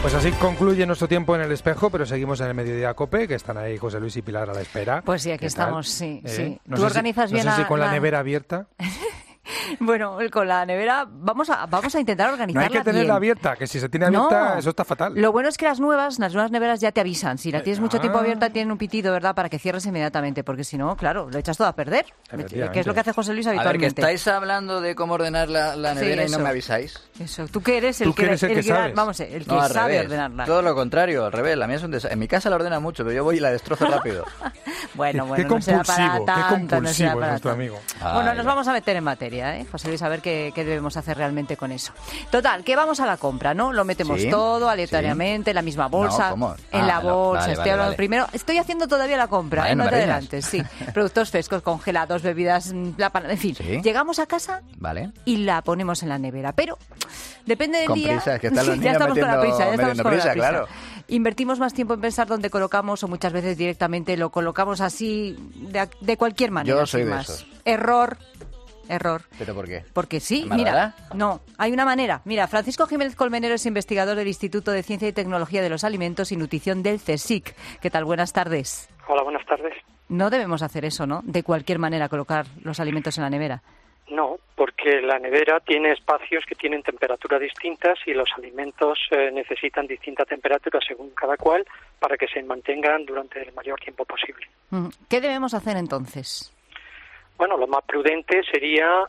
Pues así concluye nuestro tiempo en el espejo, pero seguimos en el Mediodía COPE, que están ahí José Luis y Pilar a la espera. Pues sí, aquí estamos, sí. No ¿Tú organizas bien no sé si con la nevera abierta. Bueno, con la nevera vamos a intentar organizarla. No hay que tenerla bien. abierta, que si se tiene abierta, No. eso está fatal. Lo bueno es que las nuevas neveras ya te avisan. Si la tienes mucho tiempo abierta, tienen un pitido, ¿verdad? Para que cierres inmediatamente, porque si no, claro, lo echas todo a perder. Que es lo que hace José Luis habitualmente. A ver, que estáis hablando de cómo ordenar la nevera y no me avisáis. Eso, tú que eres el que sabes. Vamos, el que No, al sabe revés. ordenarla. Todo lo contrario, al revés. La mía es un desastre. En mi casa la ordena mucho, pero yo voy y la destrozo rápido. Bueno, Qué no será para compulsivo, tanto, qué compulsivo no será es para nuestro tanto. amigo. Bueno, nos vamos a meter en materia, ¿eh? José Luis, a ver qué debemos hacer realmente con eso. Total, que vamos a la compra, ¿no? Lo metemos todo aleatoriamente en la misma bolsa. No, ¿cómo? En la bolsa. Vale, estoy hablando primero. Estoy haciendo todavía la compra, Vale, no no te me riñas. adelantes, sí. Productos frescos, congelados, bebidas, en fin. Sí. Llegamos a casa Vale. y la ponemos en la nevera. Pero depende del Con día. prisa, es que están los ya niños estamos con la metiendo- prisa, ya estamos metiendo con la prisa, prisa. claro. Invertimos más tiempo en pensar dónde colocamos o muchas veces directamente lo colocamos así de cualquier manera. Yo soy sin de más. esos. Error. ¿Pero por qué? Porque sí, ¿Mala mira, verdad? no, hay una manera. Mira, Francisco Jiménez Colmenero es investigador del Instituto de Ciencia y Tecnología de los Alimentos y Nutrición del CSIC. ¿Qué tal? Buenas tardes. Hola, buenas tardes. No debemos hacer eso, ¿no? De cualquier manera colocar los alimentos en la nevera. No, porque la nevera tiene espacios que tienen temperaturas distintas y los alimentos necesitan distinta temperatura según cada cual para que se mantengan durante el mayor tiempo posible. ¿Qué debemos hacer entonces? Bueno, lo más prudente sería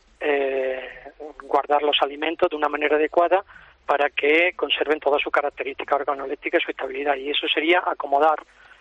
guardar los alimentos de una manera adecuada para que conserven toda su característica organoléptica y su estabilidad. Y eso sería acomodar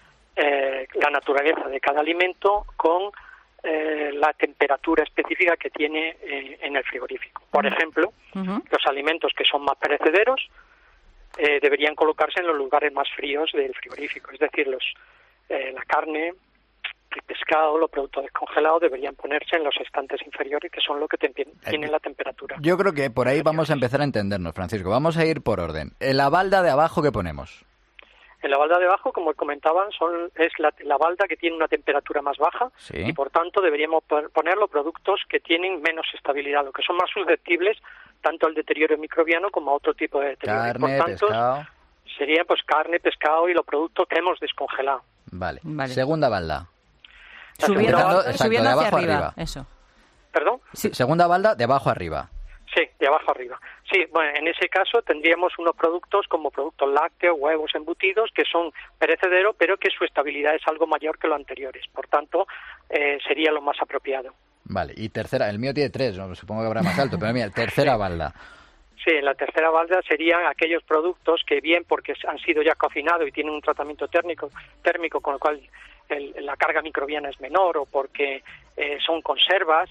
la naturaleza de cada alimento con la temperatura específica que tiene en el frigorífico. Por ejemplo, los alimentos que son más perecederos deberían colocarse en los lugares más fríos del frigorífico. Es decir, la carne, el pescado, los productos descongelados deberían ponerse en los estantes inferiores, que son los que tienen la temperatura. Yo creo que por ahí vamos a empezar a entendernos, Francisco. Vamos a ir por orden. En la balda de abajo, ¿qué ponemos? En la balda de abajo, como comentaban, es la balda que tiene una temperatura más baja y, por tanto, deberíamos poner los productos que tienen menos estabilidad, los que son más susceptibles tanto al deterioro microbiano como a otro tipo de deterioro. Carne, por tanto, pescado. Sería pues carne, pescado y los productos que hemos descongelado. Vale. Segunda balda. Subiendo de hacia abajo arriba. Eso. ¿Perdón? Segunda balda, de abajo arriba. Sí, de abajo arriba. Sí, bueno, en ese caso tendríamos unos productos como productos lácteos, huevos, embutidos, que son perecederos, pero que su estabilidad es algo mayor que los anteriores. Por tanto, sería lo más apropiado. Vale, y tercera, el mío tiene 3, ¿no? Supongo que habrá más alto, pero mira, tercera balda. Sí, en la tercera balda serían aquellos productos que bien porque han sido ya cocinados y tienen un tratamiento térmico con lo cual la carga microbiana es menor o porque son conservas,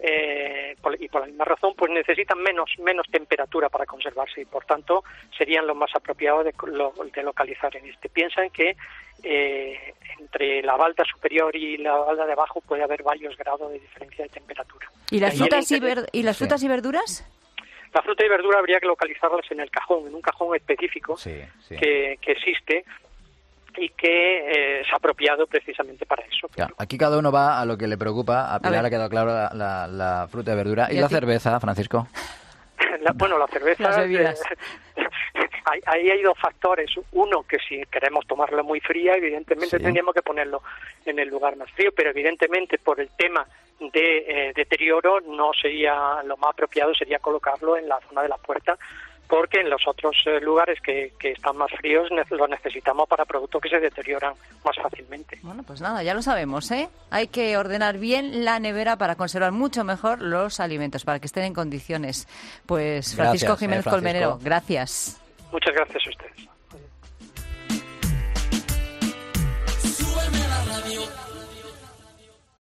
y por la misma razón pues necesitan menos temperatura para conservarse y por tanto serían los más apropiados de localizar en este. Piensan que entre la balda superior y la balda de abajo puede haber varios grados de diferencia de temperatura. ¿Y las frutas y verduras? La fruta y verdura habría que localizarlas en el cajón, en un cajón específico que existe y que es apropiado precisamente para eso. Claro, aquí cada uno va a lo que le preocupa. A Pilar ha quedado claro la fruta y verdura. ¿Y la cerveza, Francisco? La cerveza... Las bebidas. Ahí hay dos factores. Uno, que si queremos tomarla muy fría, evidentemente tendríamos que ponerlo en el lugar más frío, pero evidentemente por el tema de deterioro no sería lo más apropiado, sería colocarlo en la zona de la puerta, porque en los otros lugares que están más fríos lo necesitamos para productos que se deterioran más fácilmente. Bueno, pues nada, ya lo sabemos, ¿eh? Hay que ordenar bien la nevera para conservar mucho mejor los alimentos, para que estén en condiciones. Pues Francisco Jiménez Colmenero, gracias. Muchas gracias a ustedes.